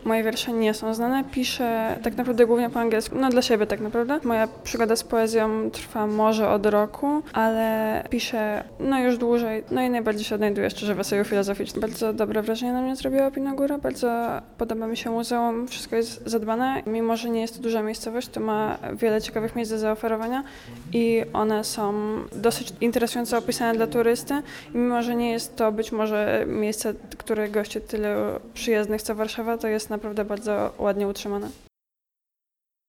Moje wiersze nie są znane, piszę tak naprawdę głównie po angielsku, no dla siebie tak naprawdę. Moja przygoda z poezją trwa może od roku, ale piszę no już dłużej, no i najbardziej się odnajduję szczerze w eseju filozoficznym. Bardzo dobre wrażenie na mnie zrobiła Pinogóra, bardzo podoba mi się muzeum, wszystko jest zadbane. Mimo że nie jest to duża miejscowość, to ma wiele ciekawych miejsc do zaoferowania i one są dosyć interesująco opisane dla turysty. I mimo że nie jest to być może miejsce, które gości tyle przyjezdnych co Warszawa, to jest naprawdę bardzo ładnie utrzymane.